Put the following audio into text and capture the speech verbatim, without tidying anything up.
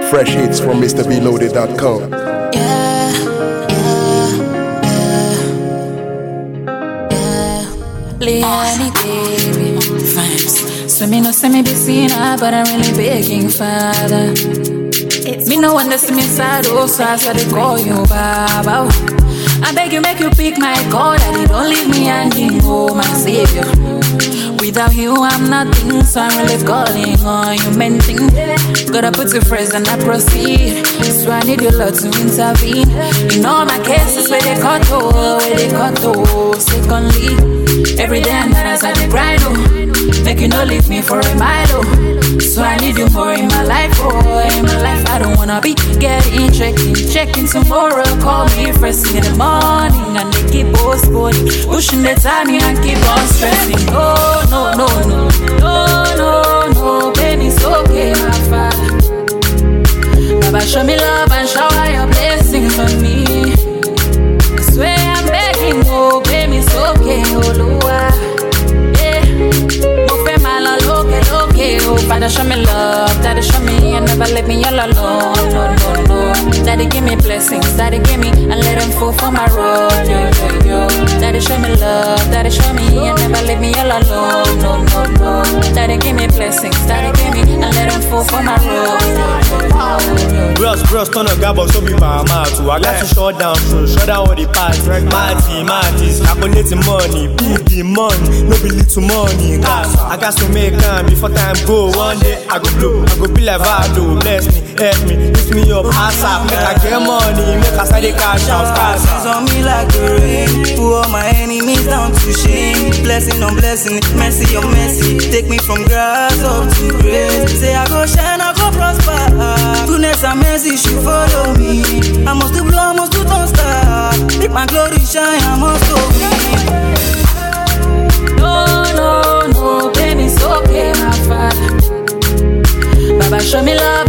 Fresh hits from Mister B Loaded dot com. Yeah, yeah, yeah, yeah. Leonie, baby, vibes. So me no say me be seen her, but I'm really begging, Father. It's me no one to see me sad, oh, so I started call you, Baba. I beg you, make you pick my call, Daddy, don't leave me hanging, oh, my savior. Without you, I'm nothing, so I'm really calling on you, man. Thing. Gotta put you first and I proceed. So I need your love to intervene. In all my cases, where they cut oh, where they cut oh. Secondly, every day and night as I dey grind oh, make you no leave me for a mile oh. So I need you more in my life oh, in my life I don't wanna be getting checking, checking tomorrow. Call me first thing in the morning and they keep postponing, pushing the timing and keep on stressing. Oh no no no no no no, baby it's okay my father. Baba show me love and shower your blessings on me. I swear I'm begging, oh baby it's okay oh Lord. Yeah, no fe malo loke loke oh. Father show me love, Daddy show me and never let me all alone. No no no, Daddy give me blessings, Daddy give me and let them fall for my road. Yo yo yo, Daddy show me love, Daddy show me and never let me all alone. No no no, Daddy give me blessings, Daddy give me and let them fall for my road. Bros, bros, turn a gabos, so be my mouth. I got to shut down, so shut down all the parts. Marty, Marty's, calculating money, big money, no be little money. I got to make time before time go. One day I go blow, I go be like Vado. Bless me, help me, lift me up, ass up, make I get money, make I start the cash out. Blessings on me like the rain, pull all my enemies down to shame. Blessing on blessing, mercy on mercy, take me from grass up to grace. Say I go shine, I go prosper. Goodness and mercy should follow me. I must do blow, I must do don't stop. Make my glory shine, I must go be. No, no, no, baby, it's okay, my father. Baba, show me love